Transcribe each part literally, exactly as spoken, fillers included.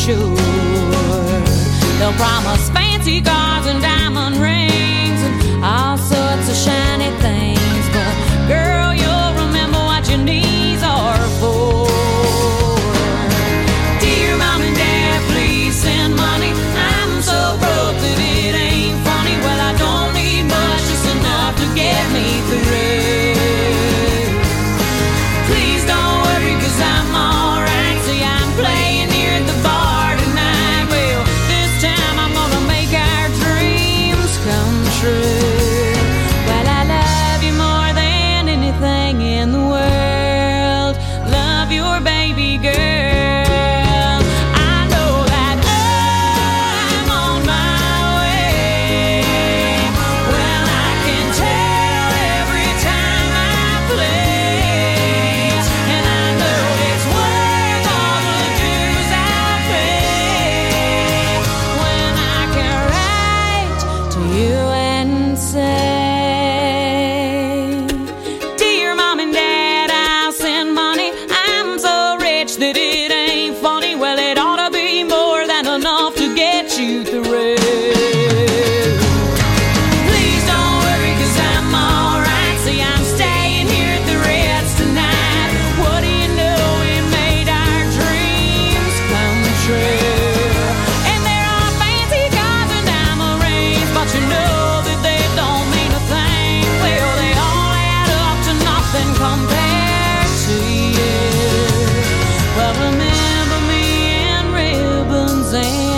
sure. They'll promise fancy cars and diamond rings and all sorts of shiny things, but girl, you'll remember what your knees are for. Dear Mom and Dad, please send money. I'm so broke that it ain't funny. Well, I don't need much, just enough to get me through. Please don't worry, cause I'm alright. See, I'm playing here at the bar tonight. Well, this time I'm gonna make our dreams come true. Well, I love you more than anything in the world. Love your baby girl. You through. Please don't worry, cause I'm alright. See, I'm staying here at the Ritz tonight. What do you know, we made our dreams come true. And there are fancy cars and diamond rings, but you know that they don't mean a thing. Well, they all add up to nothing compared to you. But remember me in ribbons and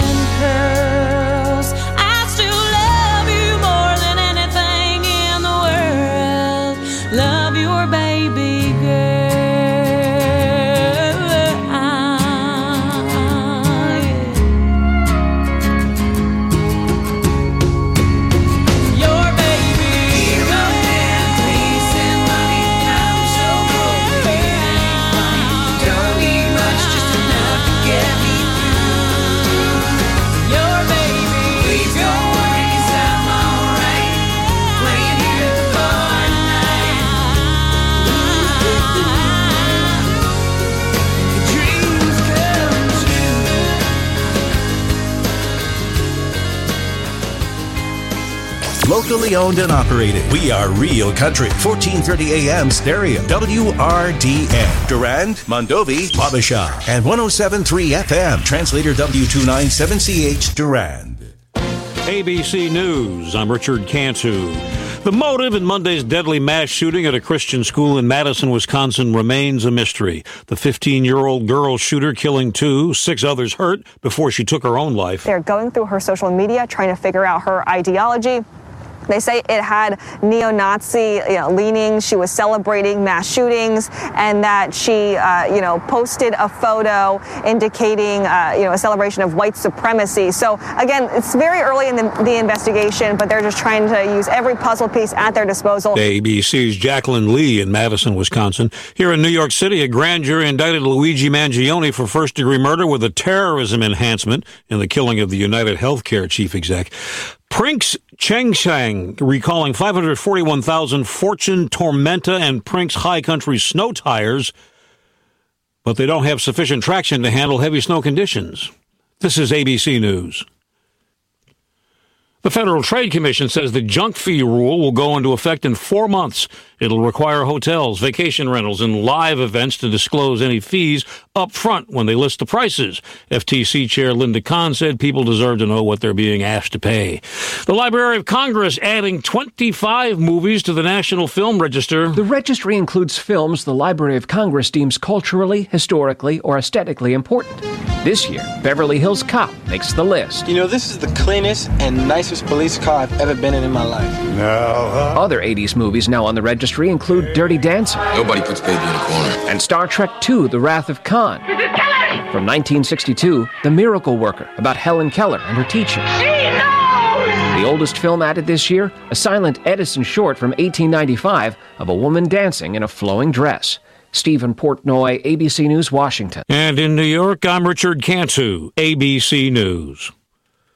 locally owned and operated. We are Real Country, fourteen thirty A M stereo, W R D N, Durand, Mondovi, Wabasha, and one oh seven point three F M, translator W two ninety-seven C H, Durand. A B C News, I'm Richard Cantu. The motive in Monday's deadly mass shooting at a Christian school in Madison, Wisconsin remains a mystery. The fifteen-year-old girl shooter killing two, six others hurt before she took her own life. They're going through her social media, trying to figure out her ideology. They say it had neo-Nazi you know, leanings. She was celebrating mass shootings, and that she, uh, you know, posted a photo indicating, uh, you know, a celebration of white supremacy. So again, it's very early in the, the investigation, but they're just trying to use every puzzle piece at their disposal. A B C's Jacqueline Lee in Madison, Wisconsin. Here in New York City, a grand jury indicted Luigi Mangione for first-degree murder with a terrorism enhancement in the killing of the United Healthcare chief exec. Brinks Chengshang recalling five hundred forty-one thousand Fortune, Tormenta, and Brinks High Country snow tires, but they don't have sufficient traction to handle heavy snow conditions. This is A B C News. The Federal Trade Commission says the junk fee rule will go into effect in four months. It'll require hotels, vacation rentals, and live events to disclose any fees up front when they list the prices. F T C Chair Linda Kahn said people deserve to know what they're being asked to pay. The Library of Congress adding twenty-five movies to the National Film Register. The registry includes films the Library of Congress deems culturally, historically, or aesthetically important. This year, Beverly Hills Cop makes the list. You know, this is the cleanest and nicest police car I've ever been in in my life. No. Uh... Other eighties movies now on the registry include Dirty Dancing. Nobody puts baby in a corner. And Star Trek two, The Wrath of Khan. From nineteen sixty-two, The Miracle Worker, about Helen Keller and her teacher. She knows! The oldest film added this year, a silent Edison short from eighteen ninety-five of a woman dancing in a flowing dress. Stephen Portnoy, A B C News, Washington. And in New York, I'm Richard Cantu, A B C News.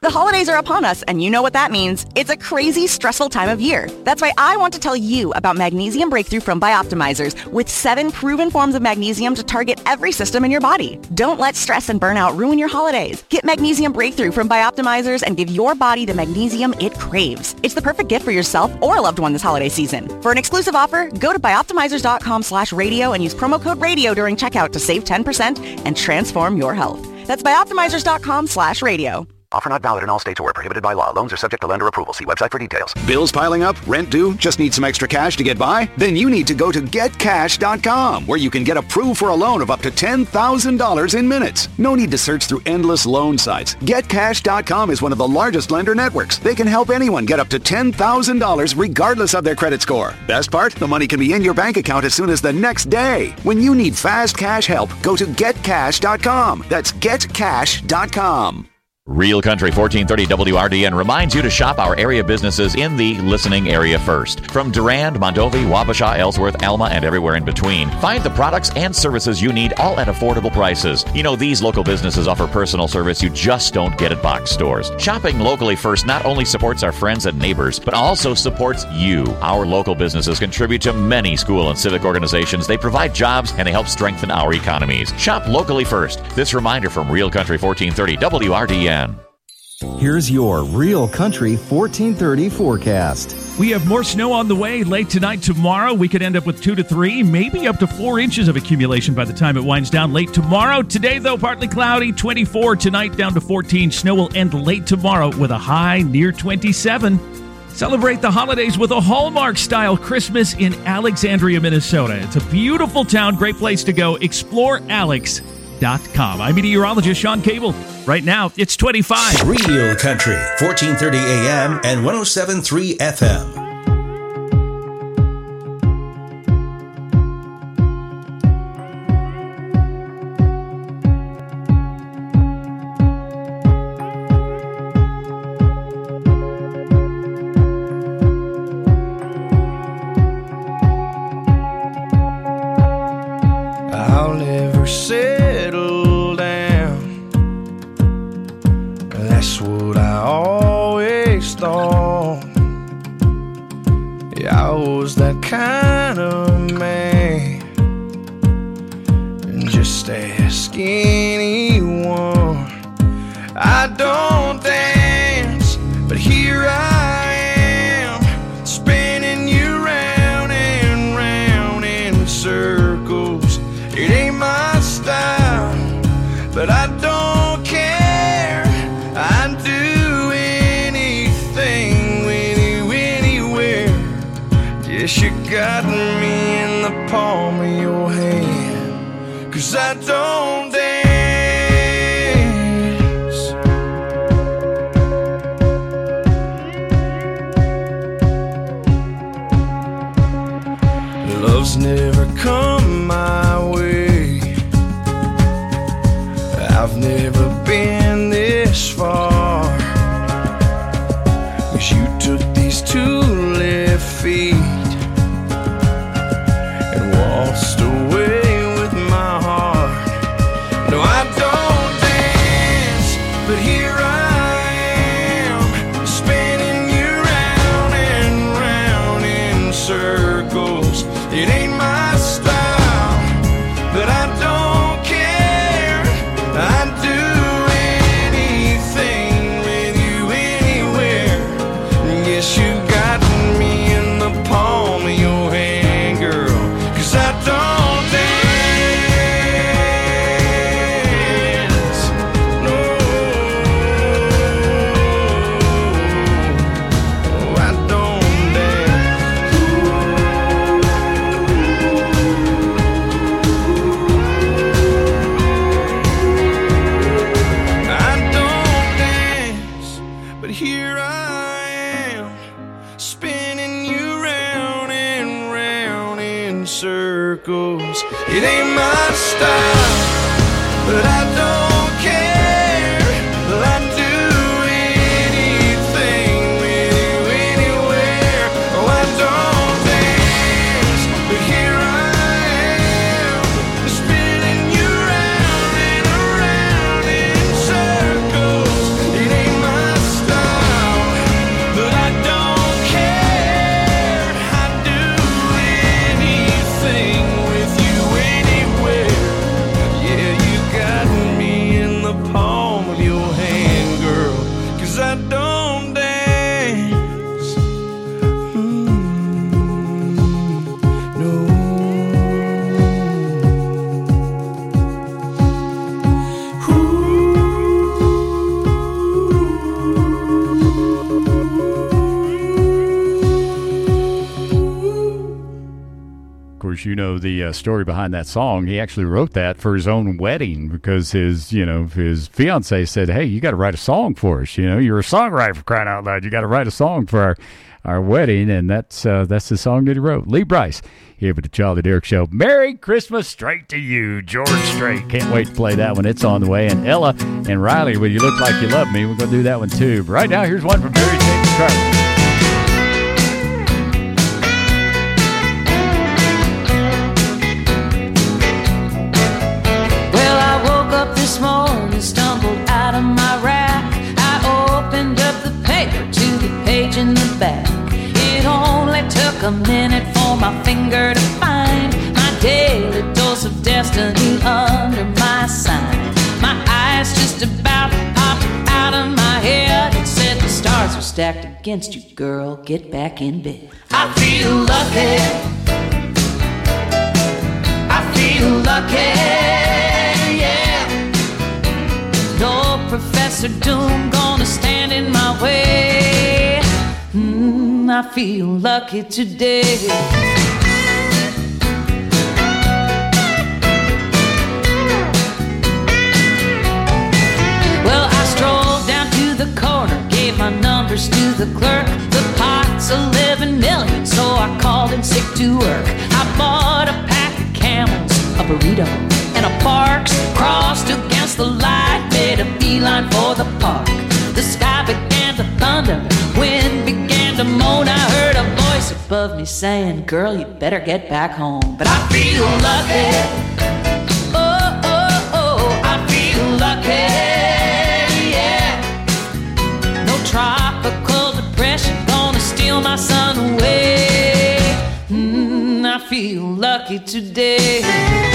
The holidays are upon us, and you know what that means. It's a crazy, stressful time of year. That's why I want to tell you about Magnesium Breakthrough from Bioptimizers, with seven proven forms of magnesium to target every system in your body. Don't let stress and burnout ruin your holidays. Get Magnesium Breakthrough from Bioptimizers and give your body the magnesium it craves. It's the perfect gift for yourself or a loved one this holiday season. For an exclusive offer, go to bioptimizers.com slash radio and use promo code radio during checkout to save ten percent and transform your health. That's bioptimizers.com slash radio. Offer not valid in all states or prohibited by law. Loans are subject to lender approval. See website for details. Bills piling up? Rent due? Just need some extra cash to get by? Then you need to go to get cash dot com, where you can get approved for a loan of up to ten thousand dollars in minutes. No need to search through endless loan sites. get cash dot com is one of the largest lender networks. They can help anyone get up to ten thousand dollars regardless of their credit score. Best part? The money can be in your bank account as soon as the next day. When you need fast cash help, go to get cash dot com. That's get cash dot com. Real Country fourteen thirty W R D N reminds you to shop our area businesses in the listening area first. From Durand, Mondovi, Wabasha, Ellsworth, Alma, and everywhere in between, find the products and services you need, all at affordable prices. You know, these local businesses offer personal service you just don't get at box stores. Shopping locally first not only supports our friends and neighbors, but also supports you. Our local businesses contribute to many school and civic organizations. They provide jobs and they help strengthen our economies. Shop locally first. This reminder from Real Country fourteen thirty W R D N. Here's your Real Country fourteen thirty forecast. We have more snow on the way late tonight. Tomorrow, we could end up with two to three, maybe up to four inches of accumulation by the time it winds down late tomorrow. Today, though, partly cloudy, twenty-four. Tonight, down to fourteen. Snow will end late tomorrow with a high near twenty-seven. Celebrate the holidays with a Hallmark-style Christmas in Alexandria, Minnesota. It's a beautiful town, great place to go. Explore Alex dot com. I'm meteorologist Sean Cable. Right now, it's twenty-five. Real Country, fourteen thirty A M and one oh seven point three F M. I'll never settle down. That's what I always thought. Yeah, I was that kind of man. And just ask anyone. I don't dance, but here I am, spinning you round and round in circles. It ain't my style, but I don't care. I'd do anything with you anywhere. Yes, you got me in the palm of your hand, 'cause I don't dance. Love's never come my way. I've never been this far, 'cause you took these two left feet and waltzed away with my heart. No, I don't dance, but here I am, spinning you round and round in circles. It ain't my style, but I don't care. I'd do anything with you anywhere. Yes, you got me in the palm of your hand, girl, 'cause I don't dance. No, I don't dance. I don't dance, but here I am, spinning you round and round in circles. It ain't my style, but I don't care. I'd do anything with you anywhere. Oh, I don't dance, but here I am, spinning you round and around in circles. It ain't my you know the uh, story behind that song. He actually wrote that for his own wedding because his, you know, his fiance said, "Hey, you got to write a song for us. You know, you're a songwriter, for crying out loud. You got to write a song for our, our wedding." And that's uh, that's the song that he wrote. Lee Brice here with the Charlie Derrick Show. Merry Christmas straight to you, George Strait. Can't wait to play that one. It's on the way. And Ella and Riley, Will You Look Like You Love Me? We're going to do that one too. But right now, here's one from Mary J. McCarthy. Well, I woke up this morning, stumbled out of my rack. I opened up the paper to the page in the back. It only took a minute for my finger to find my daily dose of destiny under my sign. My eyes just about popped out of my head and said the stars are stacked against you, girl, get back in bed. I feel lucky, I feel lucky, yeah. No Professor Doom gonna stand in my way. Mm, I feel lucky today. Well, I strolled down to the corner, gave my numbers to the clerk. The pot's eleven million, so I called in sick to work. I bought a pack of Camels, a burrito, and a Barks. Crossed against the light, made a beeline for the park. The sky began to thunder, wind began to moan. I heard a voice above me saying, girl, you better get back home. But I feel lucky, oh, oh, oh, I feel lucky, yeah. No tropical depression gonna steal my sun away. Mm, I feel lucky today.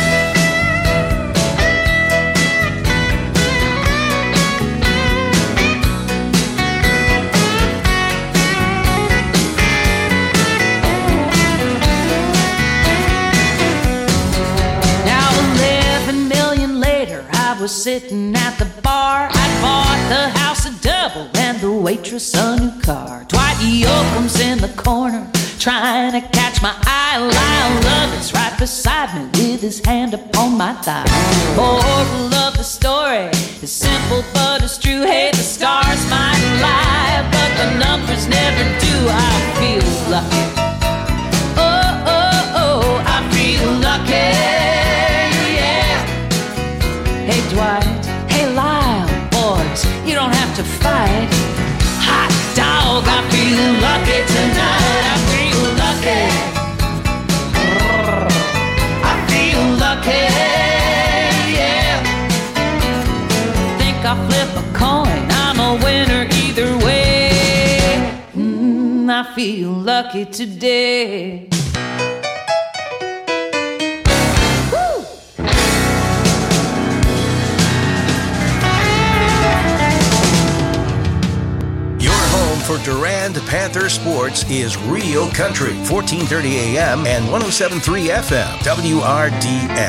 Was sitting at the bar. I bought the house a double and the waitress a new car. Dwight Yoakam's in the corner trying to catch my eye. Lyle Lovett's right beside me with his hand upon my thigh. Moral of the story is simple but it's true. Hey, the stars might lie, but the numbers never do. I feel lucky. Oh, oh, oh, I feel lucky. Hey Dwight, hey Lyle, boys, you don't have to fight. Hot dog, I feel lucky tonight. I feel lucky. I feel lucky, yeah. Think I'll flip a coin, I'm a winner either way. Mm, I feel lucky today. For Durand Panther Sports is Real Country, fourteen thirty A M and one oh seven point three F M, W R D N.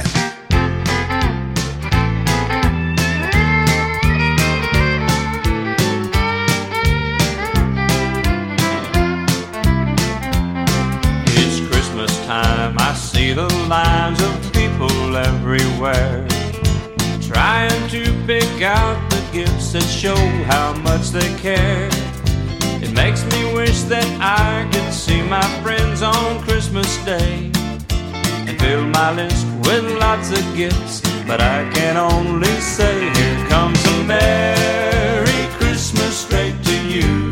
It's Christmas time, I see the lines of people everywhere, trying to pick out the gifts that show how much they care. It makes me wish that I could see my friends on Christmas Day and fill my list with lots of gifts, but I can only say here comes a Merry Christmas straight to you.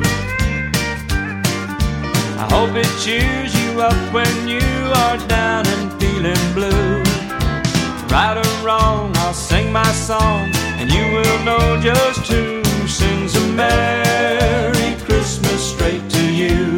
I hope it cheers you up when you are down and feeling blue. Right or wrong, I'll sing my song and you will know just who sings a Merry Christmas straight to you.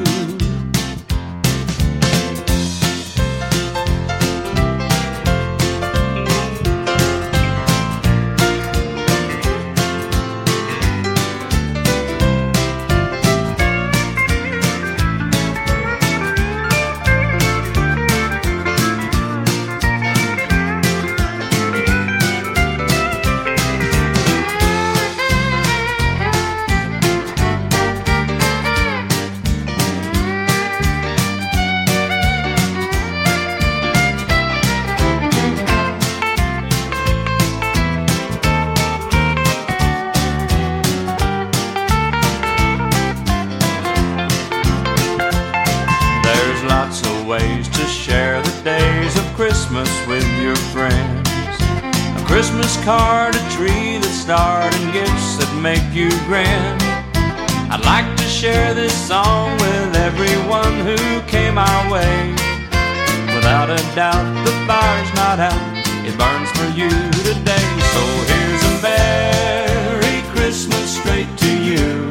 Christmas card, a tree that starred, and gifts that make you grin. I'd like to share this song with everyone who came our way. Without a doubt, the fire's not out, it burns for you today. So here's a Merry Christmas straight to you.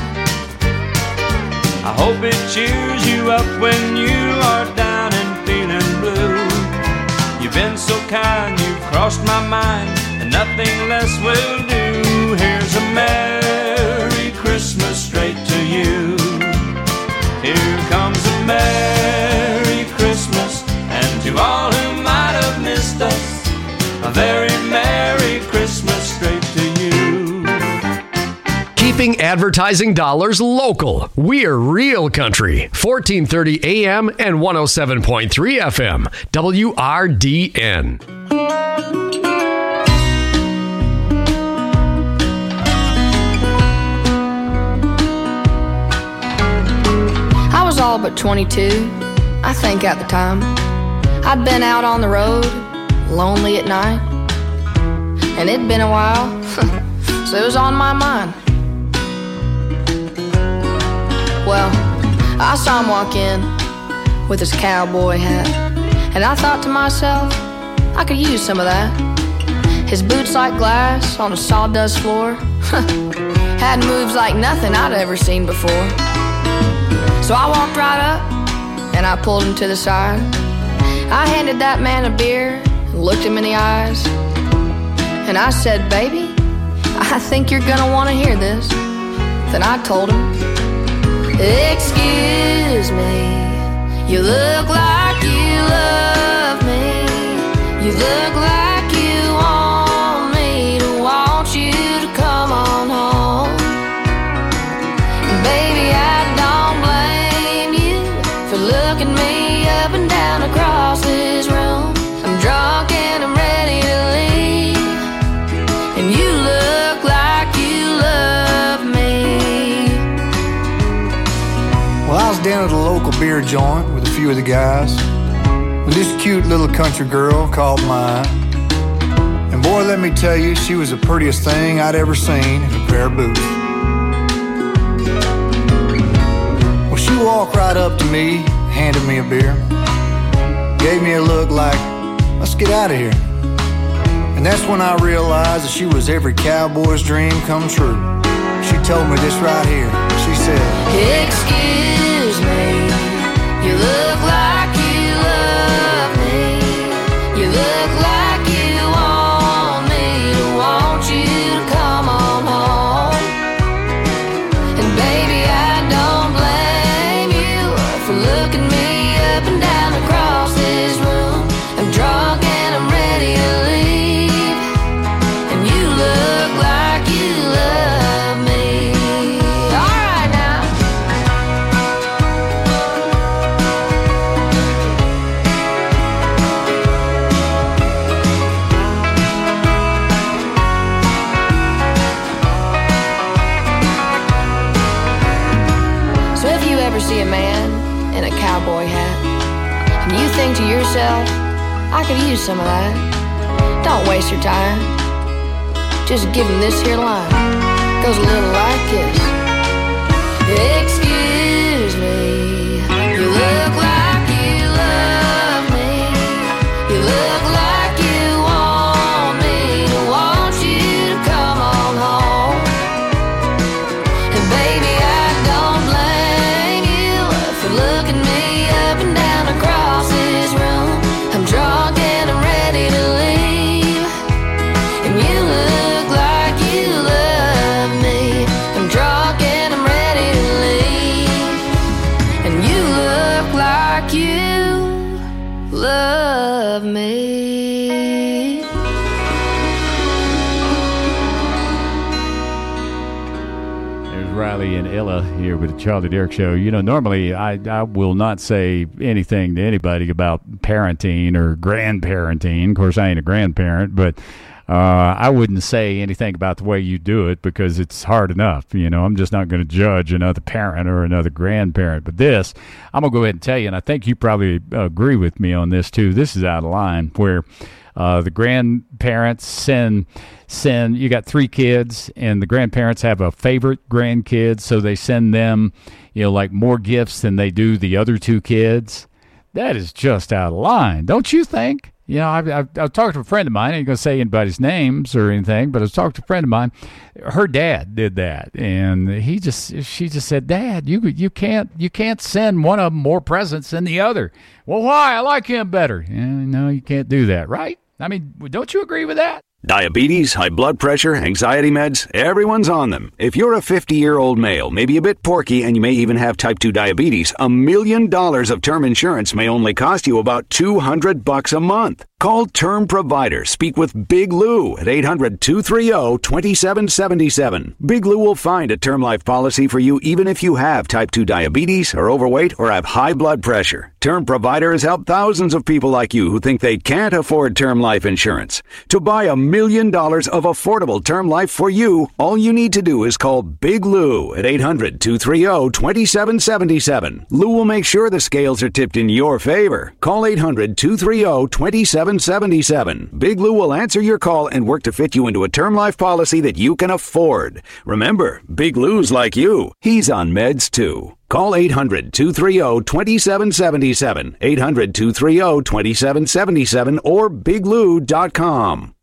I hope it cheers you up when you are down and feeling blue. You've been so kind, you've crossed my mind, and nothing less will do. Here's a Merry Christmas straight to you. Here comes a Merry Christmas, and to all who might have missed us, a very Merry Christmas straight to you. Keeping advertising dollars local. We're Real Country, fourteen thirty A M and one oh seven point three F M, W R D N. I was all but twenty-two, I think at the time. I'd been out on the road, lonely at night, and it'd been a while, so it was on my mind. Well, I saw him walk in with his cowboy hat, and I thought to myself, I could use some of that. His boots like glass on a sawdust floor had moves like nothing I'd ever seen before. So I walked right up and I pulled him to the side. I handed that man a beer and looked him in the eyes, and I said, baby, I think you're gonna want to hear this. Then I told him, excuse me, you look like you love me. You look like you want me to want you to come on home. And baby, I don't blame you for looking me up and down across this room. I'm drunk and I'm ready to leave, and you look like you love me. Well, I was down at a local beer joint with a few of the guys when this cute little country girl caught my eye. And boy, let me tell you, she was the prettiest thing I'd ever seen in a pair of boots. Well, she walked right up to me, handed me a beer, gave me a look like, let's get out of here. And that's when I realized that she was every cowboy's dream come true. She told me this right here. She said, excuse me, you look like you love me. You look like you want me to want you to come on home. And baby, I don't blame you for looking me up and down across this room. I'm drunk and I'm ready to leave, and you look like you love me. All right now. So if you ever see a man in a cowboy hat and you think to yourself, I could use some of that, don't waste your time. Just give him this here line. Goes a little like this. Excuse me, you look like you love me. You look like you want me to want you to come on home. And baby, I don't blame you for looking me up and down across this room. I'm drunk and I'm ready to leave, and you look like you love me. I'm drunk and I'm ready to leave, and you look like you love me. There's Riley and Ella here with the Charlie Derrick Show. You know, normally I, I will not say anything to anybody about parenting or grandparenting. Of course, I ain't a grandparent, but uh, I wouldn't say anything about the way you do it because it's hard enough. You know, I'm just not going to judge another parent or another grandparent. But this, I'm going to go ahead and tell you, and I think you probably agree with me on this too. This is out of line where Uh, the grandparents send send. You got three kids, and the grandparents have a favorite grandkid, so they send them, you know, like more gifts than they do the other two kids. That is just out of line, don't you think? You know, I've, I've, I've talked to a friend of mine. I ain't going to say anybody's names or anything, but I was talking to a friend of mine. Her dad did that, and he just, she just said, "Dad, you you can't you can't send one of them more presents than the other." Well, why? I like him better. Yeah, no, you can't do that, right? I mean, don't you agree with that? Diabetes, high blood pressure, anxiety meds, everyone's on them. If you're a fifty-year-old male, maybe a bit porky, and you may even have type two diabetes, a million dollars of term insurance may only cost you about two hundred bucks a month. Call Term Provider. Speak with Big Lou at eight hundred, two three zero, two seven seven seven. Big Lou will find a term life policy for you even if you have type two diabetes, are overweight, or have high blood pressure. Term Provider has helped thousands of people like you who think they can't afford term life insurance. To buy a million dollars of affordable term life for you, all you need to do is call Big Lou at eight hundred, two three zero, two seven seven seven. Lou will make sure the scales are tipped in your favor. Call eight hundred, two three zero, two seven seven seven. Big Lou will answer your call and work to fit you into a term life policy that you can afford. Remember, Big Lou's like you. He's on meds too. Call eight hundred, two three zero, two seven seven seven, eight hundred, two three zero, two seven seven seven, or big lou dot com.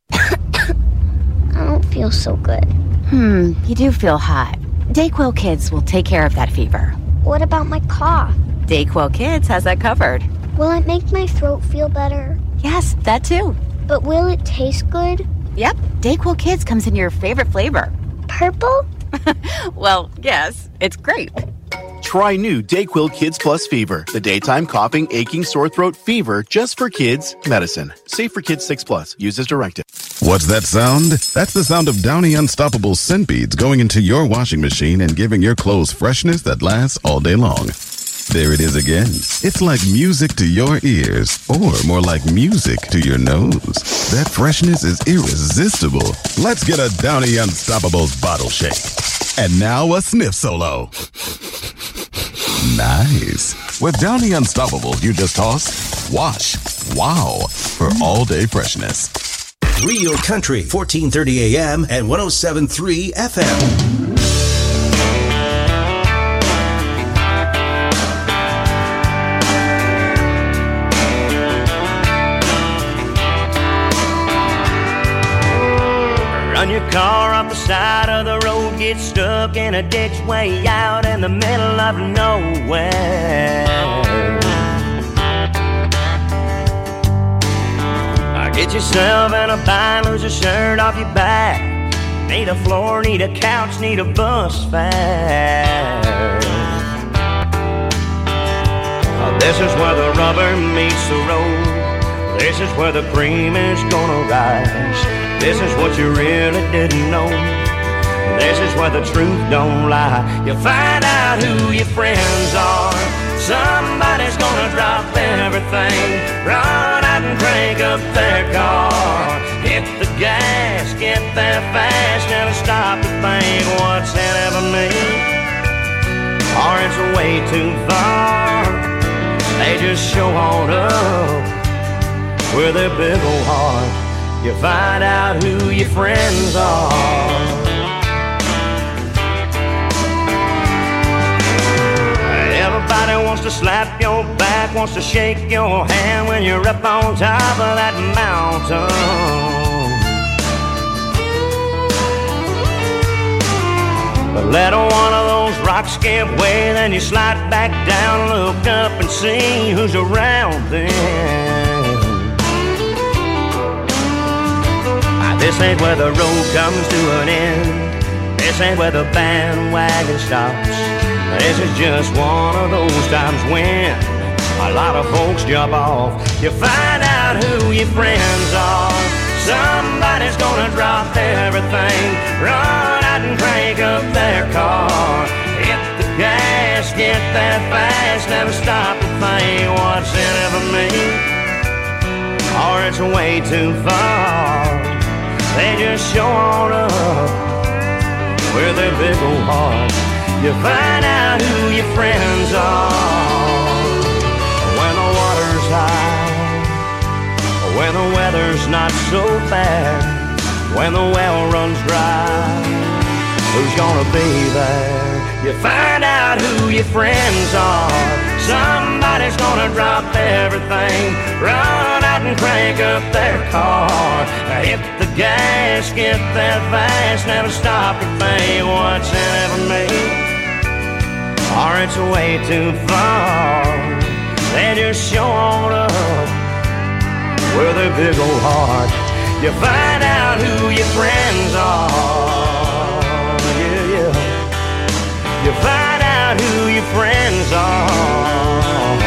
I don't feel so good. Hmm, you do feel hot. Dayquil Kids will take care of that fever. What about my cough? Dayquil Kids has that covered. Will it make my throat feel better? Yes, that too. But will it taste good? Yep, Dayquil Kids comes in your favorite flavor. Purple? Well, yes, it's grape. Try new Dayquil Kids Plus Fever, the daytime coughing, aching, sore throat fever just for kids medicine. Safe for kids six plus. Use as directed. What's that sound? That's the sound of Downy Unstoppable scent beads going into your washing machine and giving your clothes freshness that lasts all day long. There it is again. It's like music to your ears, or more like music to your nose. That freshness is irresistible. Let's get a Downy Unstoppables bottle shake. And now a sniff solo. Nice. With Downy Unstoppable, you just toss, wash, wow, for all day freshness. Real Country, fourteen thirty A M and one oh seven point three F M. Run your car off the side of the road, get stuck in a ditch way out in the middle of nowhere. I get yourself in a bind, lose a shirt off your back. Need a floor, need a couch, need a bus fare. Oh, this is where the rubber meets the road. This is where the cream is gonna rise. This is what you really didn't know. This is where the truth don't lie. You find out who your friends are. Somebody's gonna drop everything, run out and crank up their car. Hit the gas, get there fast, never stop to think what's in it for me, or it's way too far. They just show on up with their big old heart. You find out who your friends are. Everybody wants to slap your back, wants to shake your hand when you're up on top of that mountain. But let one of those rocks give way, then you slide back down, look up and see who's around then. This ain't where the road comes to an end. This ain't where the bandwagon stops. This is just one of those times when a lot of folks jump off. You find out who your friends are. Somebody's gonna drop everything, run out and crank up their car. Hit the gas, get there fast, never stop to think what's in it for me, or it's way too far. They just show on up with their big old heart. You find out who your friends are when the water's high, when the weather's nice. not so bad when the well runs dry. Who's gonna be there? You find out who your friends are. Somebody's gonna drop everything, run out and crank up their car, hit the gas, get that fast, never stop to think what's in it for me, or it's way too far. They just show on up with a big old heart. You find out who your friends are. Yeah, yeah. You find out who your friends are.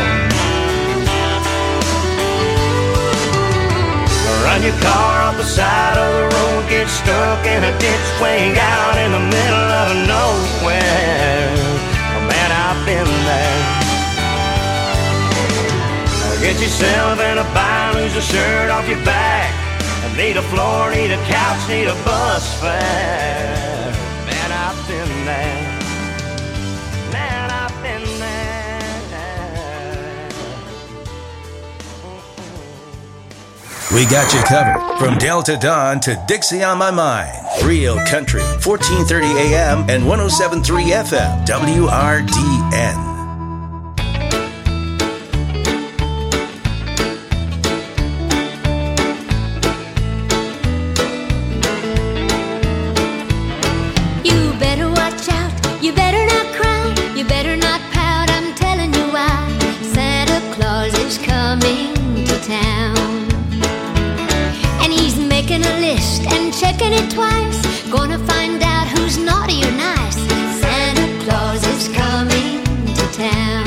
Run your car off the side of the road, get stuck in a ditch way out in the middle of nowhere. Oh, man, I've been there. Get yourself in a bind, lose a shirt off your back. Need a floor, need a couch, need a bus fare. Man, I've been there. Man, I've been there. We got you covered from Delta Dawn to Dixie on My Mind. Real Country, fourteen thirty A M and one oh seven point three F M, W R D N. Checking it twice, gonna find out who's naughty or nice. Santa Claus is coming to town.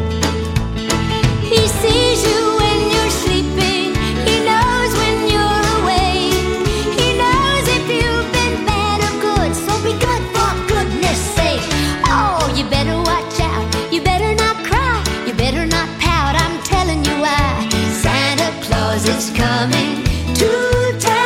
He sees you when you're sleeping, he knows when you're awake. He knows if you've been bad or good, so be good for goodness sake. Oh, you better watch out, you better not cry, you better not pout, I'm telling you why. Santa Claus is coming to town.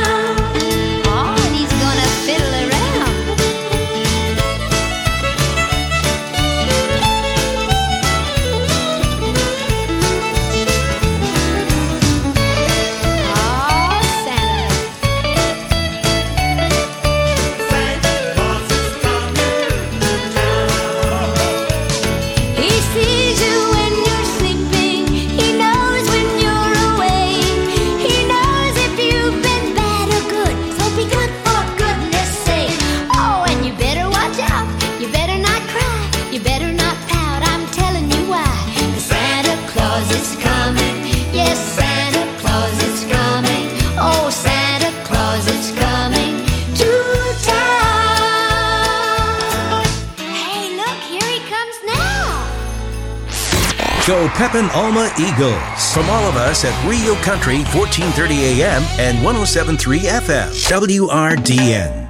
Go Pepin Alma Eagles. From all of us at Rio Country, fourteen thirty A M and one oh seven point three F M, W R D N.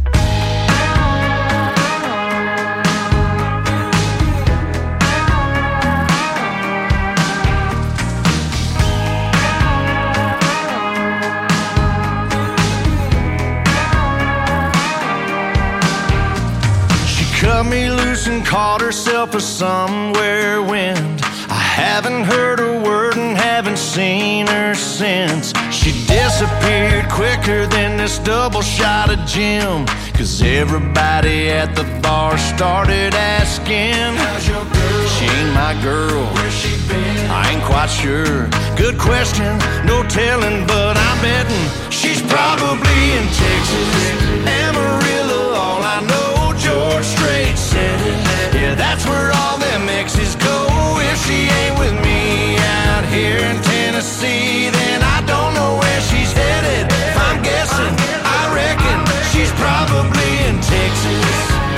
She cut me loose and caught herself a somewhere wind. I haven't heard a word and haven't seen her since. She disappeared quicker than this double shot of gin. Cause everybody at the bar started asking, how's your girl? She ain't my girl. Where's she been? I ain't quite sure. Good question, no telling, but I'm betting she's probably in Texas. Amarillo, all I know, George Strait said it. Yeah, that's where all them exes go. If she ain't with me out here in Tennessee, then I don't know where she's headed. If I'm guessing, I reckon she's probably in Texas.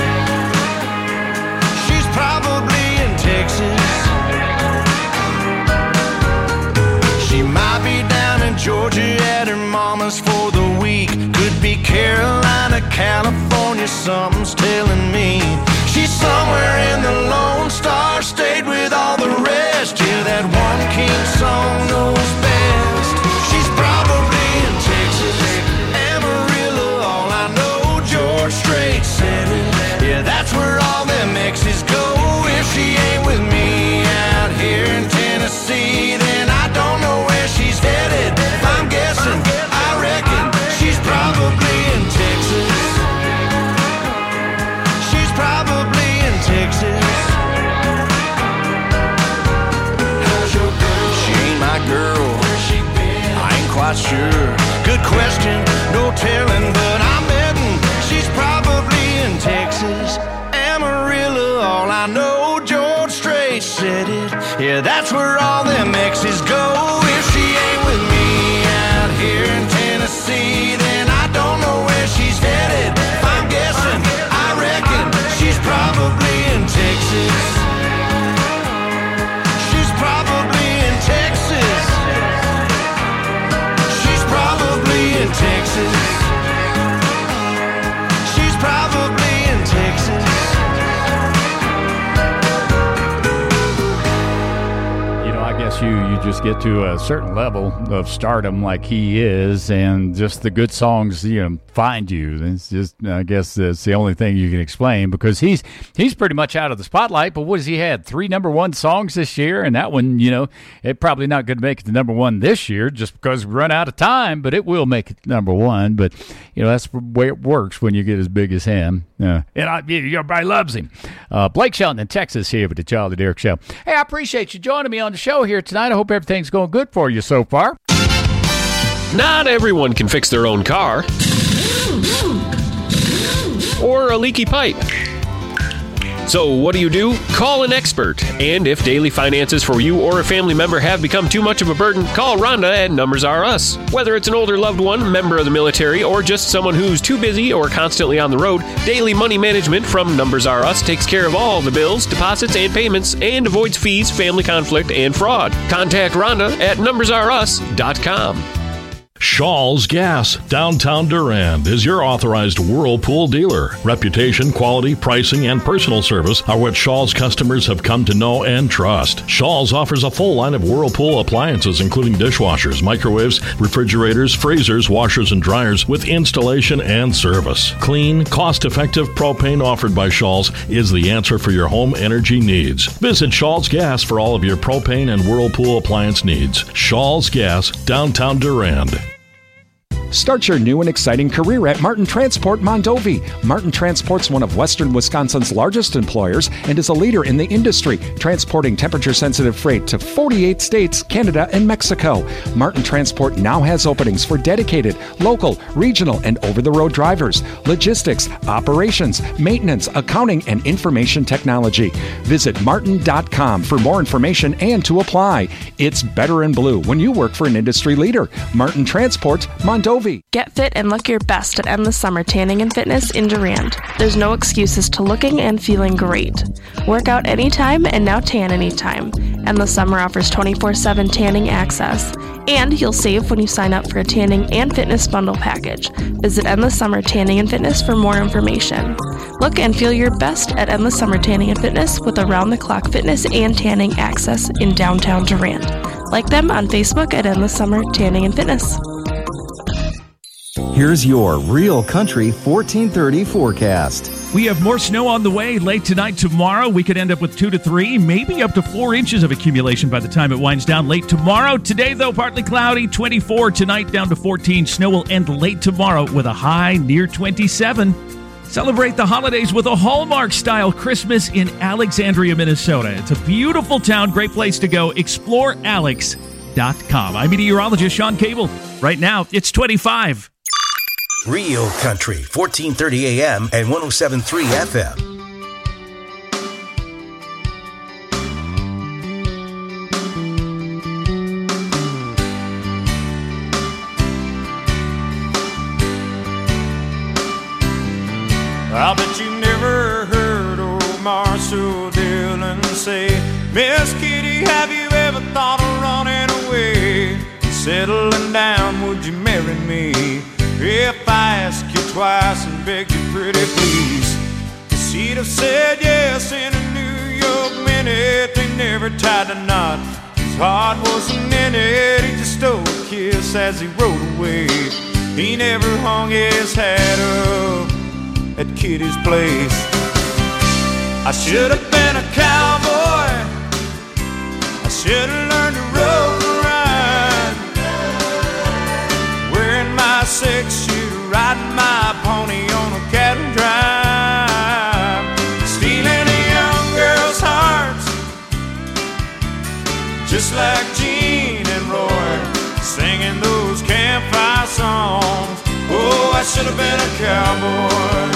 She's probably in Texas. She might be down in Georgia at her mama's for the week. Could be Carolina, California, something's telling me. She's somewhere in the Lone Star State with all the rest. Yeah, that one king song knows best. She's probably in Texas, Amarillo, all I know, George Strait said it. Yeah, that's where all them exes go. If she ain't with me out here in Tennessee, then I don't know where she's headed. If I'm guessing, quite sure. Good question, no telling, but I'm betting she's probably in Texas. Amarillo, all I know, George Strait said it. Yeah, that's where all them exes go. If she ain't with me out here in Tennessee, then I don't know where she's headed. If I'm guessing, I reckon she's probably in Texas. She's probably in Texas. She's probably in Texas. She's probably in Texas. I guess you, you just get to a certain level of stardom like he is, and just the good songs, you know, find you. It's just, I guess that's the only thing you can explain, because he's he's pretty much out of the spotlight. But what has he had? Three number one songs this year, and that one, you know, it probably not going to make it to number one this year just because we run out of time, but it will make it to number one. But, you know, that's the way it works when you get as big as him. Uh, and I, everybody loves him. Uh, Blake Shelton in Texas here with the Charlie Derrick Show. Hey, I appreciate you joining me on the show here tonight. I hope everything's going good for you so far. Not everyone can fix their own car or a leaky pipe. So what do you do? Call an expert. And if daily finances for you or a family member have become too much of a burden, call Rhonda at Numbers R Us. Whether it's an older loved one, member of the military, or just someone who's too busy or constantly on the road, Daily Money Management from Numbers R Us takes care of all the bills, deposits, and payments, and avoids fees, family conflict, and fraud. Contact Rhonda at numbers r us dot com. Shaw's Gas, downtown Durand, is your authorized Whirlpool dealer. Reputation, quality, pricing, and personal service are what Shaw's customers have come to know and trust. Shaw's offers a full line of Whirlpool appliances, including dishwashers, microwaves, refrigerators, freezers, washers, and dryers, with installation and service. Clean, cost-effective propane offered by Shaw's is the answer for your home energy needs. Visit Shaw's Gas for all of your propane and Whirlpool appliance needs. Shaw's Gas, downtown Durand. Start your new and exciting career at Martin Transport Mondovi. Martin Transport's one of Western Wisconsin's largest employers and is a leader in the industry, transporting temperature-sensitive freight to forty-eight states, Canada, and Mexico. Martin Transport now has openings for dedicated, local, regional, and over-the-road drivers, logistics, operations, maintenance, accounting, and information technology. Visit martin dot com for more information and to apply. It's better in blue when you work for an industry leader. Martin Transport Mondovi. Get fit and look your best at Endless Summer Tanning and Fitness in Durand. There's no excuses to looking and feeling great. Work out anytime and now tan anytime. Endless Summer offers twenty-four seven tanning access. And you'll save when you sign up for a tanning and fitness bundle package. Visit Endless Summer Tanning and Fitness for more information. Look and feel your best at Endless Summer Tanning and Fitness with around-the-clock fitness and tanning access in downtown Durand. Like them on Facebook at Endless Summer Tanning and Fitness. Here's your Real Country fourteen thirty forecast. We have more snow on the way late tonight, tomorrow. We could end up with two to three, maybe up to four inches of accumulation by the time it winds down late tomorrow. Today, though, partly cloudy, twenty-four. Tonight, down to fourteen. Snow will end late tomorrow with a high near twenty-seven. Celebrate the holidays with a Hallmark-style Christmas in Alexandria, Minnesota. It's a beautiful town, great place to go. explore alex dot com. I'm meteorologist Sean Cable. Right now, it's twenty-five. Real Country, fourteen thirty A M and one oh seven point three F M. I bet you never heard old Marshall Dillon say, Miss Kitty, have you ever thought of running away? Settling down, would you marry me? If I ask you twice and beg you pretty please, she'd have said yes in a New York minute. They never tied a knot, his heart wasn't in it. He just stole a kiss as he rode away. He never hung his hat up at Kitty's place. I should have been a cowboy, I should have learned to rope and ride, wearing my six shooter, riding my pony on a cattle drive, stealing a young girl's hearts, just like Gene and Roy, singing those campfire songs. Oh, I should have been a cowboy.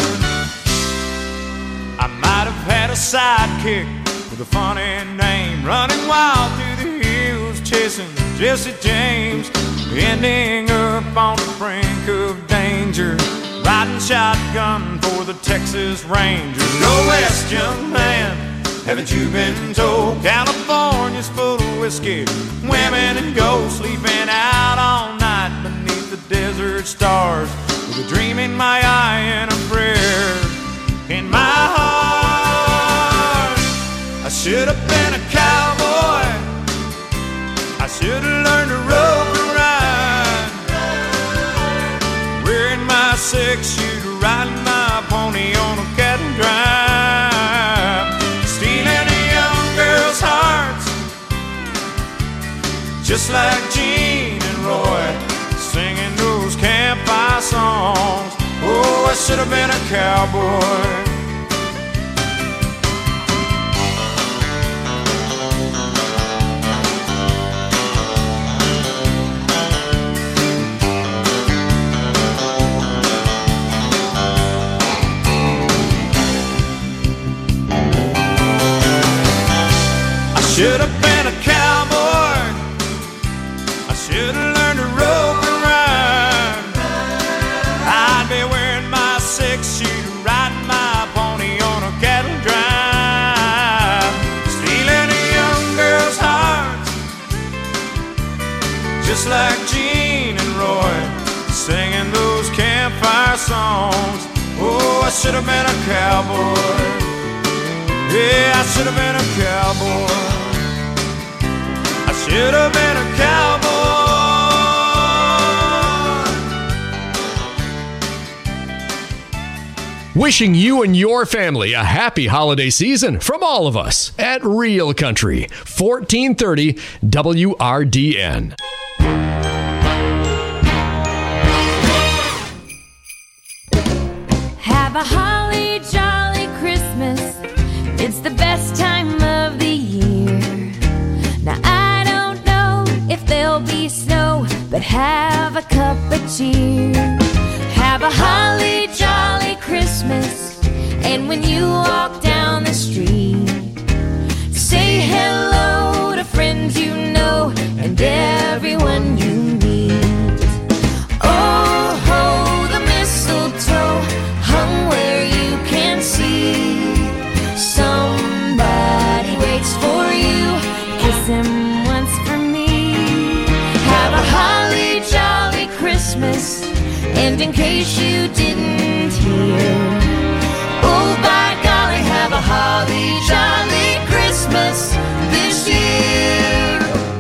I might have had a sidekick with a funny name, running wild through the hills, chasing Jesse James, ending up on the brink of danger, riding shotgun for the Texas Rangers. Go west, young man, haven't you been told? California's full of whiskey, women and gold, sleeping out all night beneath the desert stars, with a dream in my eye and a prayer in my heart. I should have been a cowboy. I should have learned to rope and ride, wearing my six-shooter, riding my pony on a cattle drive, stealing a young girl's hearts, just like Gene and Roy, singing those campfire songs. Oh, I should have been a cowboy. Should have been a cowboy. I should have learned to rope and ride. I'd be wearing my six-shooter, riding my pony on a cattle drive, stealing a young girl's heart, just like Gene and Roy, singing those campfire songs. Oh, I should have been a cowboy. Yeah, I should have been a cowboy. I should have been a cowboy. Wishing you and your family a happy holiday season from all of us at Real Country, fourteen thirty W R D N. Have a holly jolly Christmas. It's the best time of the year. Now I don't know if there'll be snow, but have a cup of cheer. Have a holly jolly Christmas, and when you walk down the street, say hello to friends you know and everyone you meet. Oh, ho, the mistletoe hung where you can see. Somebody waits for you, kiss him once for me. Have a holly jolly Christmas, and in case you didn't hear, oh by golly, have a holly jolly Christmas this year.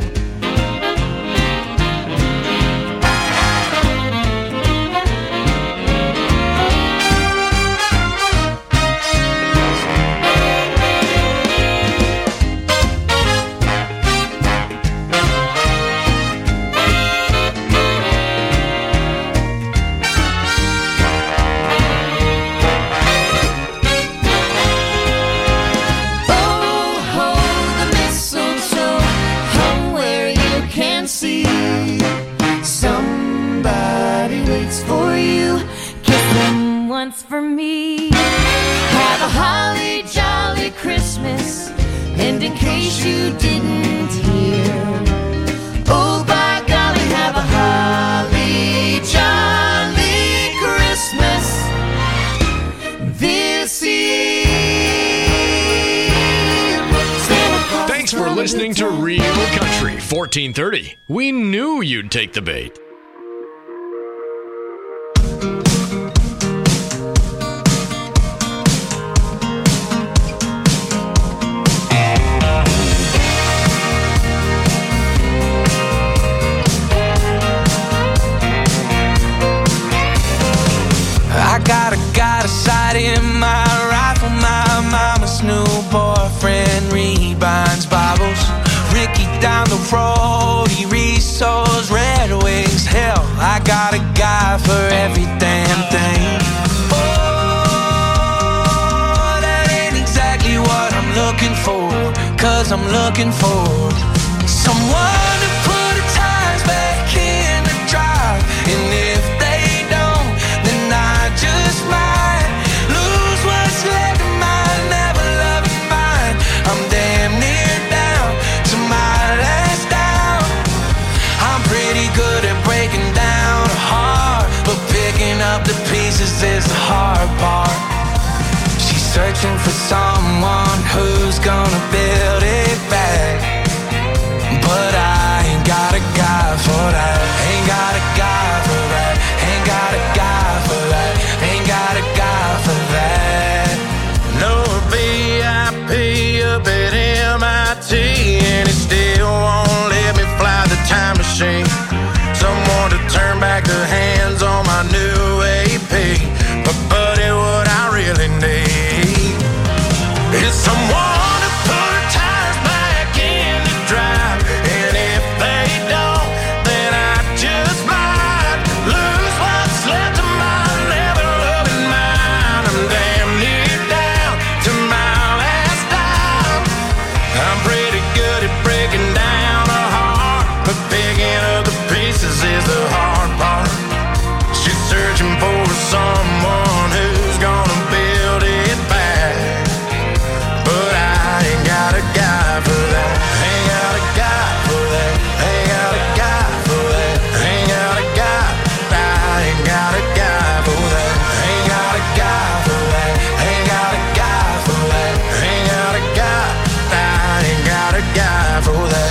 Once for me. Have a holly jolly Christmas, and in case you didn't hear, oh by golly, have a holly jolly Christmas this year. Thanks for listening to Real Country fourteen thirty. We knew you'd take the bait. In my rifle, my mama's new boyfriend rebinds Bibles. Ricky down the road, he resows Red Wings. Hell, I got a guy for every damn thing. Oh, that ain't exactly what I'm looking for, 'cause I'm looking for someone to put the tires back in the drive. gonna build it back. But I ain't got a guy for that. Ain't got a guy for that. Ain't got a guy for that. Ain't got a guy for that. No V I P up at M I T, and it still won't let me fly the time machine. Someone to turn back the hands on my new A P. But buddy, what I really need is someone to put tires back in the drive. And if they don't, then I just might lose what's left of my never-loving mind. I'm damn near down to my last dime. I'm pretty good at breaking down a heart, but picking up the pieces is the hard part. She's searching for someone who's gonna build it back. But I ain't got a guy for that. Ain't got a guy for that. Ain't got a guy for that. Ain't got a guy. I ain't got a guy for that. Ain't got a guy for that. Ain't got a guy for that. Ain't got a guy. I ain't got a guy for that.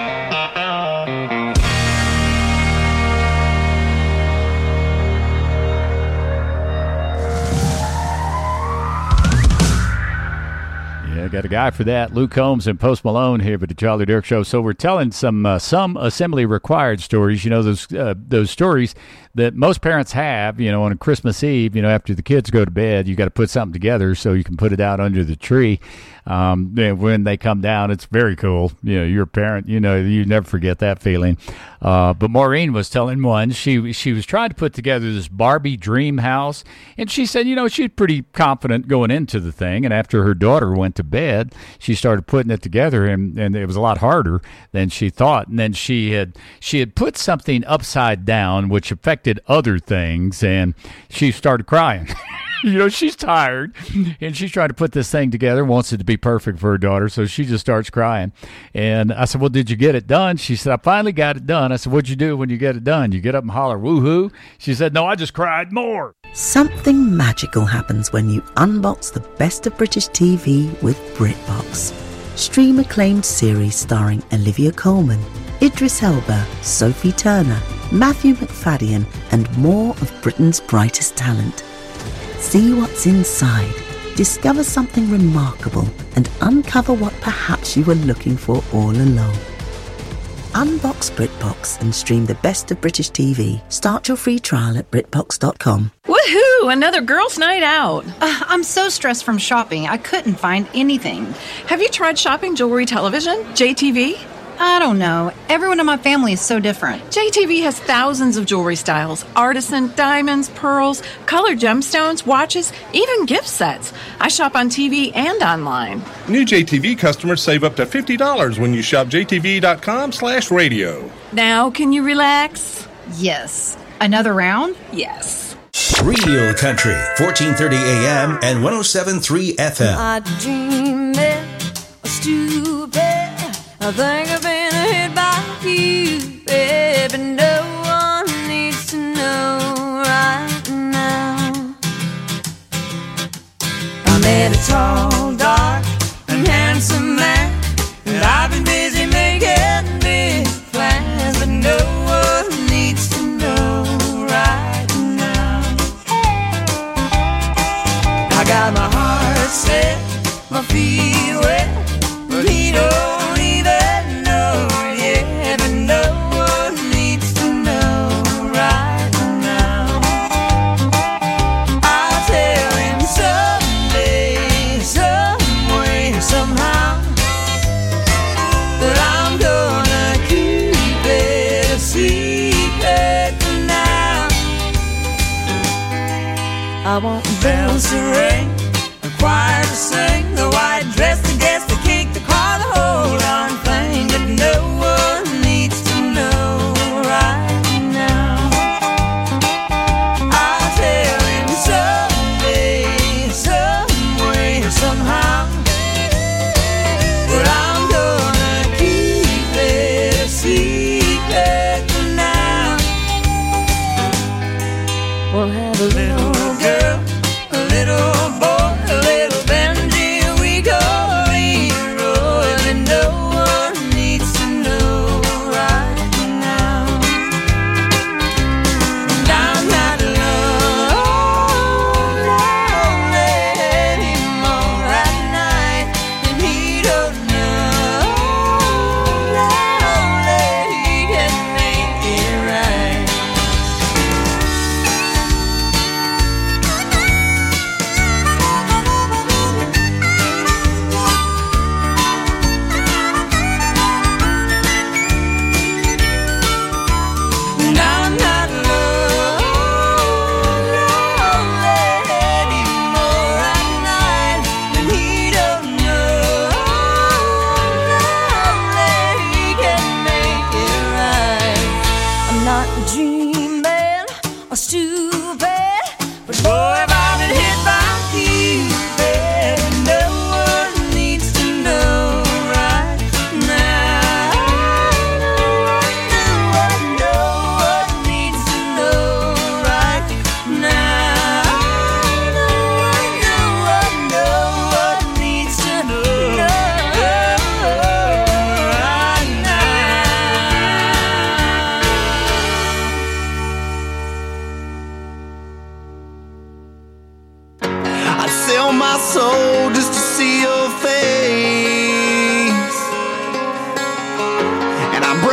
Yeah, got a guy for that. Luke Combs and Post Malone here with the Charlie Dirk Show. So we're telling some uh, some assembly required stories. You know, those uh, those stories that most parents have, you know, on a Christmas Eve, you know, after the kids go to bed, you got to put something together so you can put it out under the tree. Um, when they come down, it's very cool. You know, you're a parent, you know, you never forget that feeling. Uh, but Maureen was telling one, she she was trying to put together this Barbie dream house, and she said, you know, she's pretty confident going into the thing, and after her daughter went to bed, she started putting it together, and, and it was a lot harder than she thought. And then she had she had put something upside down, which affected other things, and she started crying. You know, she's tired, and she's trying to put this thing together, wants it to be perfect for her daughter, so she just starts crying. And I said, well, did you get it done? She said, I finally got it done. I said, what'd you do when you get it done? You get up and holler, woohoo? She said, no, I just cried more. Something magical happens when you unbox the best of British T V with BritBox. Stream acclaimed series starring Olivia Colman, Idris Elba, Sophie Turner, Matthew McFadden, and more of Britain's brightest talent. See what's inside, discover something remarkable, and uncover what perhaps you were looking for all along. Unbox BritBox and stream the best of British T V. Start your free trial at BritBox dot com. Woohoo! Another girls' night out. Uh, I'm so stressed from shopping, I couldn't find anything. Have you tried shopping jewelry television, J T V? I don't know. Everyone in my family is so different. J T V has thousands of jewelry styles. Artisan, diamonds, pearls, colored gemstones, watches, even gift sets. I shop on T V and online. New J T V customers save up to fifty dollars when you shop J T V dot com slash radio. Now, can you relax? Yes. Another round? Yes. Real Country, fourteen thirty A M and one oh seven point three F M. I dream it, stupid. I think I've been hit by you, baby. No one needs to know right now. I met a tall, dark, and handsome man, and I've been busy making big plans, but no one needs to know right now. I got my heart set, my feet wet, but he don't. I want bells to ring, a choir to sing, the white dress to guess, the cake, the car, the whole darn thing, but no one needs to know right now. I'll tell him someday, some way, somehow, that I'm gonna keep it a secret for now. We'll have a little girl, a little boy, a little Benji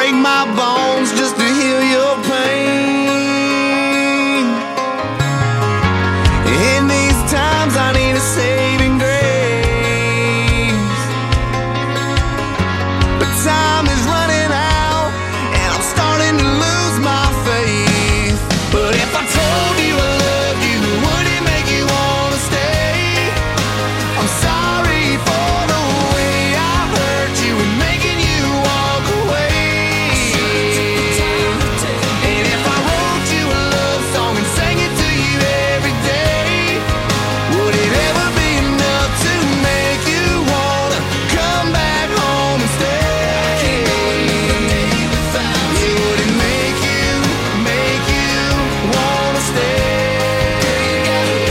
break my bones just to heal your pain. In these times I need a saving grace, but time is running out and I'm starting to lose my faith. But if I told you I loved you, would it make you wanna stay? I'm sorry for the way I hurt you and making you walk away. And if I wrote you a love song and sang it to you every day, would it ever be enough to make you wanna come back home and stay? Would it make you, make you wanna stay?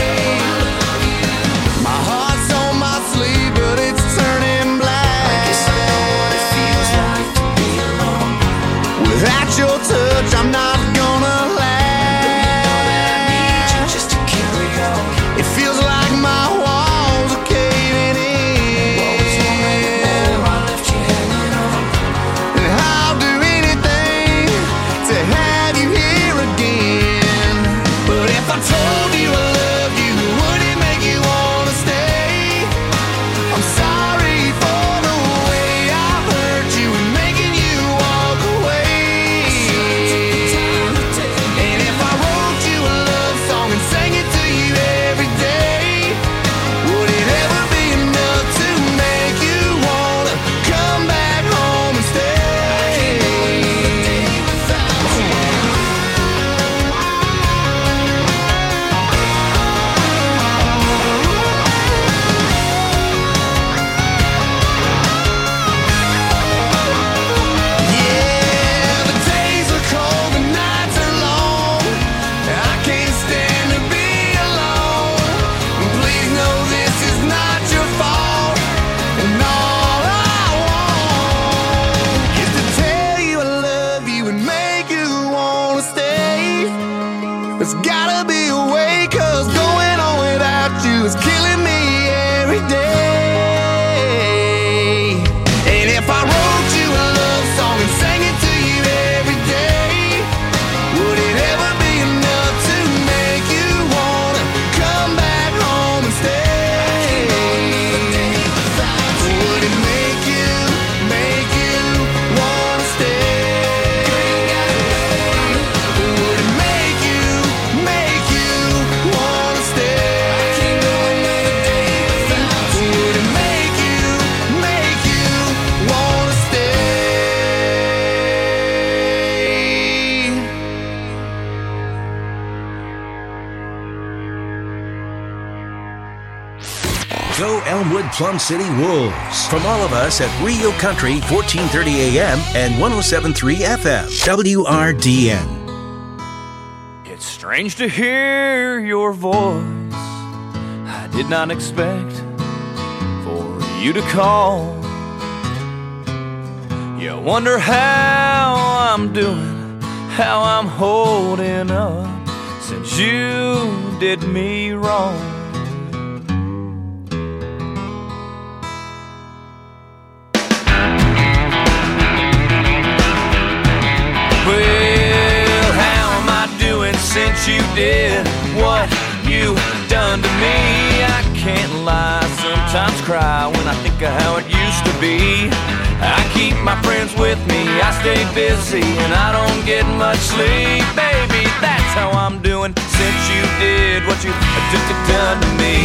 My heart's on my sleeve, but it's turning black. I guess I know what it feels like to be alone. Without your touch, I'm not gonna last. But you know that I need you just to carry on. It feels like my walls are caving in. What was wrong anymore? I left you hanging on. And I'll do anything to have you here again. But if I told you I loved you, would it make you wanna stay? I'm sorry for the way I hurt you and making you walk away. And if I wrote you a love song and sang it to you every day, would it ever be enough to make you wanna come back home and stay? Yeah, the days are cold, the nights are long. I can't stand to be alone. Please know this is not your fault. And all I want is to tell you I love you and make you wanna stay. There's gotta be a way, 'cause going on without you is killing me every day. And if I wrote you a love song and sang it to you every day, would it ever be enough to make you wanna come back home and stay? Would it make you, make you wanna stay? Would it make you, make you wanna stay? Would it make you, make you wanna stay? Go Elmwood Plum City Wolves. From all of us at Rio Country, fourteen thirty A M and one oh seven point three F M, W R D N. It's strange to hear your voice. I did not expect for you to call. You wonder how I'm doing, how I'm holding up since you did me wrong. Well, how am I doing since you did what you done to me? I can't lie, sometimes cry when I think of how it used to be. I keep my friends with me, I stay busy, and I don't get much sleep. Baby, that's how I'm doing since you did what you done to me.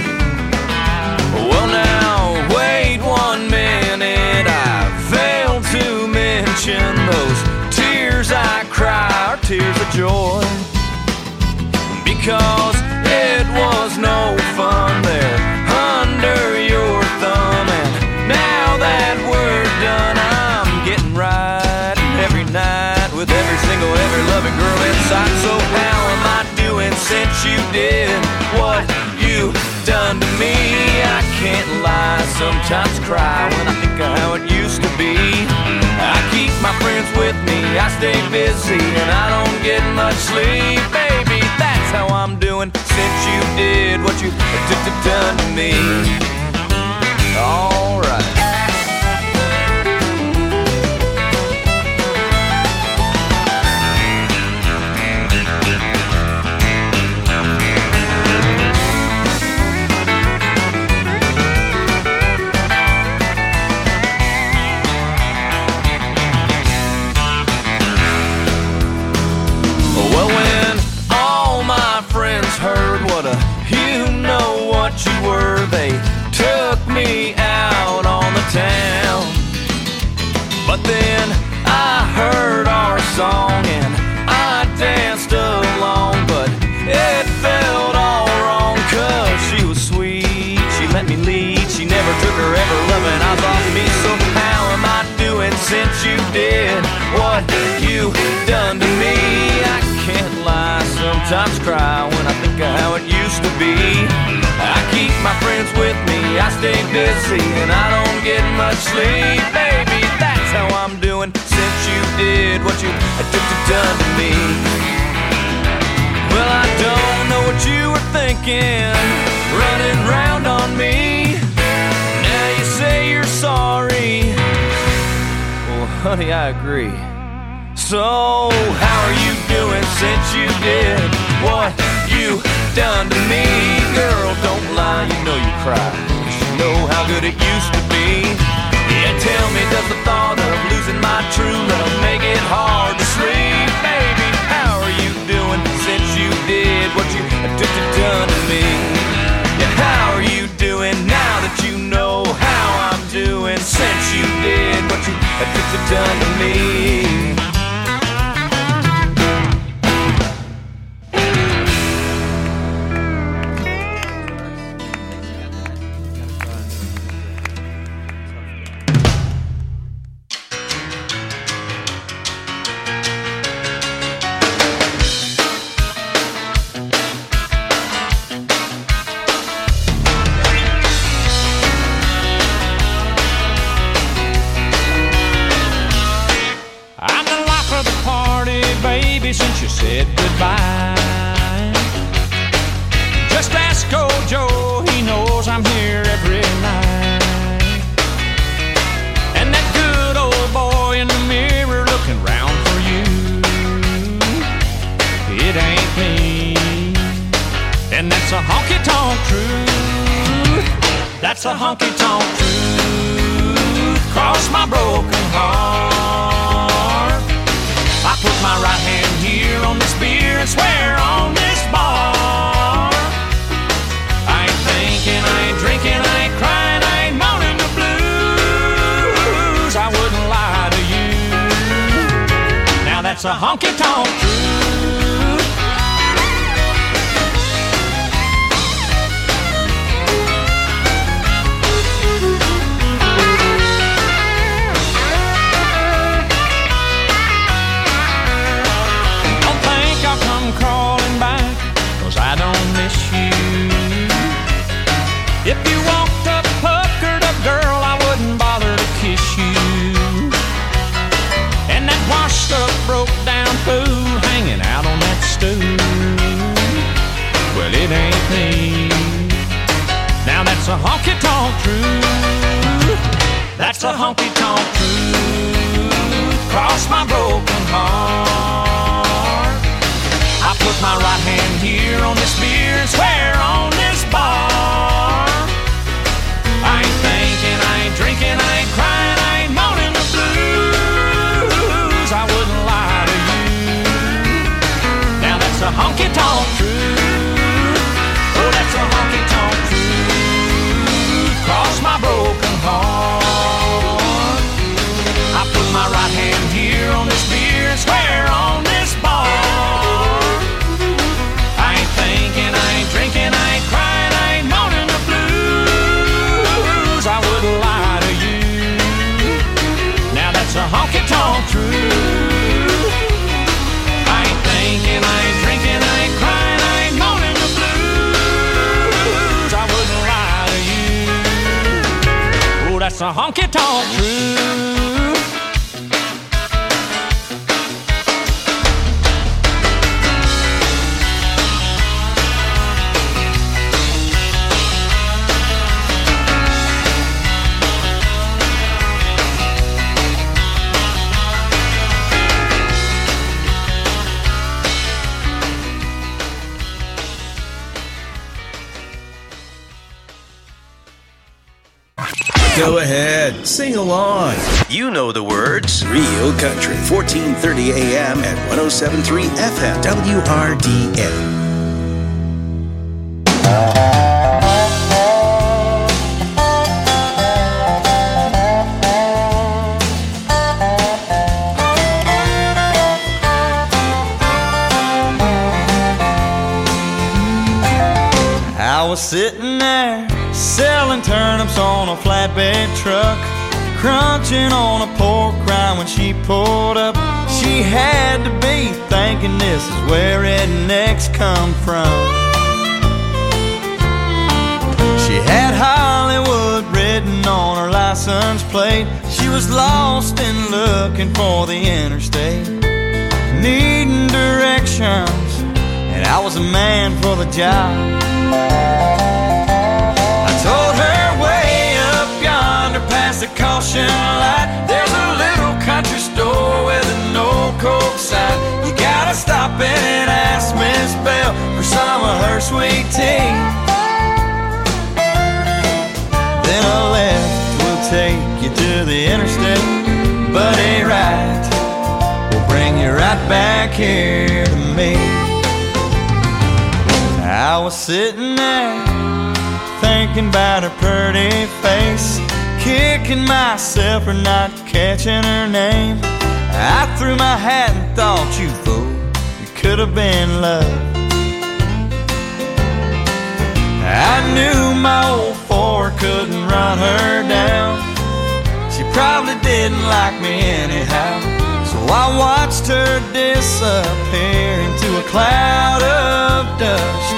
Well now, wait one minute, I failed to mention those tears I cry are tears of joy, because it was no fun there under your thumb. And now that we're done, I'm getting right every night with every single, every loving girl in sight. So how am I doing since you did what you done to me? I can't lie, sometimes cry when I think of how it used to be. I keep my friends with me, I stay busy, and I don't get much sleep. Baby, that's how I'm doing since you did what you done to me. All right. But then I heard our song and I danced along, but it felt all wrong, cause she was sweet, she let me lead, she never took her ever loving. I thought me, so how am I doing since you did what you done to me? I can't lie, sometimes cry when I think of how it used to be. I keep my friends with me, I stay busy, and I don't get much sleep. Baby, that's how I'm doing since you did what you done to me. Well, I don't know what you were thinking, running round on me. Now you say you're sorry. Well, honey, I agree. So, how are you doing since you did what you done to me? Girl, don't lie, you know you cry, 'cause you know how good it used to be. Yeah, tell me, does the thought of losing my true love make it hard to sleep? Baby, how are you doing since you did what you done to me? Yeah, how are you doing now that you know how I'm doing since you did what you done to me? Since you said goodbye, just ask old Joe, he knows I'm here every night. And that good old boy in the mirror looking round for you, it ain't me. And that's a honky-tonk truth, that's a honky-tonk truth, cross my broken heart. I put my right hand here on this beer and swear on this bar. I ain't thinking, I ain't drinking, I ain't crying, I ain't moaning the blues. I wouldn't lie to you. Now that's a honky-tonk truth. Crawling back, 'cause I don't miss you. If you walked up puckered up, girl, I wouldn't bother to kiss you. And that washed up, broke down fool hanging out on that stool, well, it ain't me. Now that's a honky-tonk truth, that's a honky-tonk truth, cross my broken heart. I put my right hand here on this beer and swear on this bar. I ain't thinking, I ain't drinking, I ain't crying, I ain't moaning the blues. I wouldn't lie to you. Now that's a honky-tonk truth. Oh, that's a honky-tonk truth, cross my broken heart. I put my right hand here on this beer and swear on this bar. Drinking, I ain't crying, I ain't moaning the blues. I wouldn't lie to you. Now that's a honky-tonk truth. I ain't thinking, I ain't drinking, I ain't crying, I ain't moaning the blues. I wouldn't lie to you. Oh, that's a honky-tonk truth. Go ahead, sing along. You know the words. Real Country, fourteen thirty A M at one oh seven point three F M, W R D N. sitting there selling turnips on a flatbed truck, crunching on a pork rind when she pulled up. She had to be thinking this is where rednecks come from. She had Hollywood written on her license plate. She was lost and looking for the interstate, needing directions, and I was a man for the job. I told her way up yonder past the caution light, there's a little country store with an old Coke sign. You gotta stop in and ask Miss Bell for some of her sweet tea. Then a left will take you to the interstate, but a right will bring you right back here to me. I was sitting there thinking about her pretty face, kicking myself for not catching her name. I threw my hat and thought, you fool, you could have been love. I knew my old Ford couldn't run her down. She probably didn't like me anyhow, so I watched her disappear into a cloud of dust.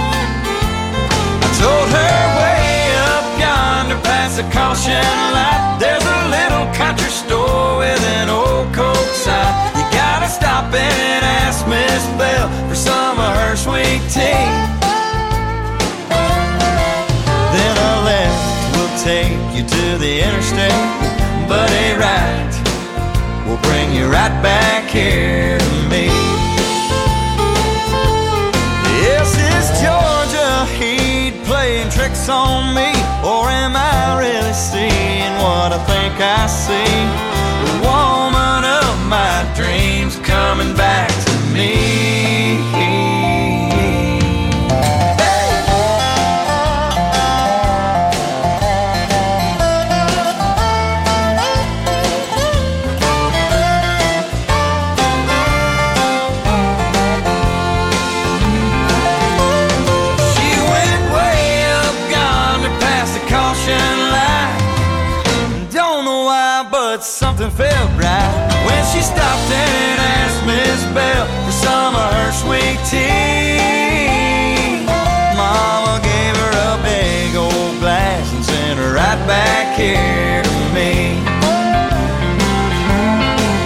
I told her way up yonder past the caution light, there's a little country store with an old Coke sign. You gotta stop in and ask Miss Bell for some of her sweet tea. Then a left will take you to the interstate, but a right will bring you right back here to me. Yes, is Georgia Heat playing tricks on me, or am I really seeing what I think I see? The woman of my dreams coming back to me. Something felt right when she stopped and asked Miss Bell for some of her sweet tea. Mama gave her a big old glass and sent her right back here